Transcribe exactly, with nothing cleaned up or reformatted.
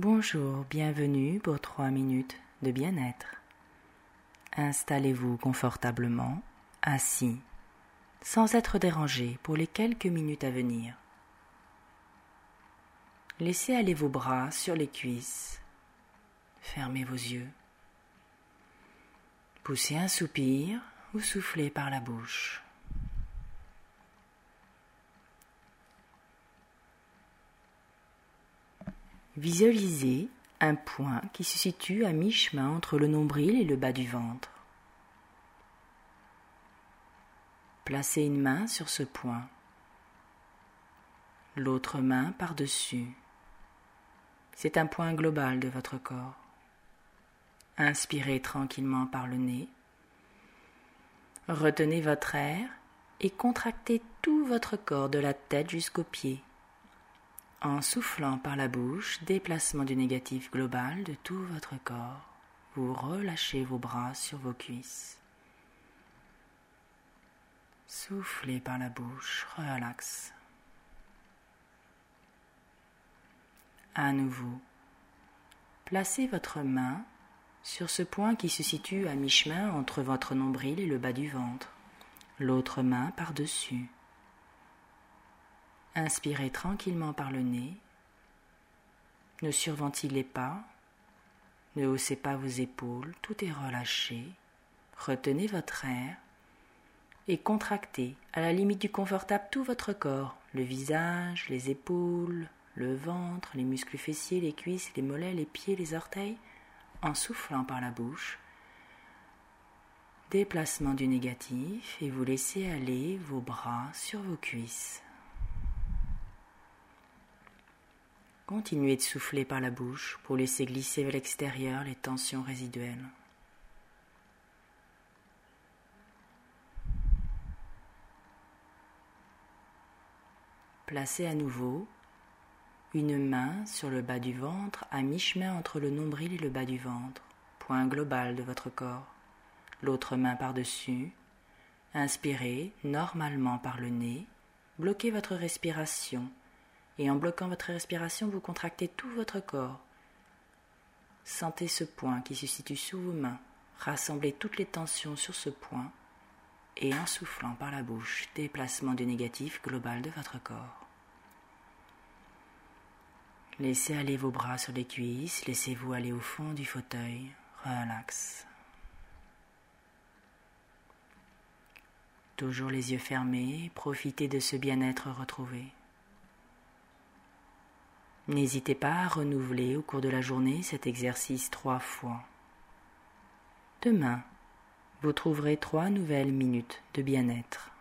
Bonjour, bienvenue pour trois minutes de bien-être. Installez-vous confortablement, assis, sans être dérangé pour les quelques minutes à venir. Laissez aller vos bras sur les cuisses. Fermez vos yeux. Poussez un soupir ou soufflez par la bouche. Visualisez un point qui se situe à mi-chemin entre le nombril et le bas du ventre. Placez une main sur ce point, l'autre main par-dessus. C'est un point global de votre corps. Inspirez tranquillement par le nez. Retenez votre air et contractez tout votre corps de la tête jusqu'aux pieds. En soufflant par la bouche, déplacement du négatif global de tout votre corps. Vous relâchez vos bras sur vos cuisses. Soufflez par la bouche, relax. À nouveau, placez votre main sur ce point qui se situe à mi-chemin entre votre nombril et le bas du ventre. L'autre main par-dessus. Inspirez tranquillement par le nez. Ne surventilez pas. Ne haussez pas vos épaules. Tout est relâché. Retenez votre air et contractez à la limite du confortable tout votre corps. Le visage, les épaules, le ventre, les muscles fessiers, les cuisses, les mollets, les pieds, les orteils. En soufflant par la bouche. Déplacement du négatif et vous laissez aller vos bras sur vos cuisses. Continuez de souffler par la bouche pour laisser glisser vers l'extérieur les tensions résiduelles. Placez à nouveau une main sur le bas du ventre à mi-chemin entre le nombril et le bas du ventre, point global de votre corps. L'autre main par-dessus. Inspirez normalement par le nez. Bloquez votre respiration. Et en bloquant votre respiration, vous contractez tout votre corps. Sentez ce point qui se situe sous vos mains. Rassemblez toutes les tensions sur ce point. Et en soufflant par la bouche, déplacement du négatif global de votre corps. Laissez aller vos bras sur les cuisses. Laissez-vous aller au fond du fauteuil. Relax. Toujours les yeux fermés. Profitez de ce bien-être retrouvé. N'hésitez pas à renouveler au cours de la journée cet exercice trois fois. Demain, vous trouverez trois nouvelles minutes de bien-être.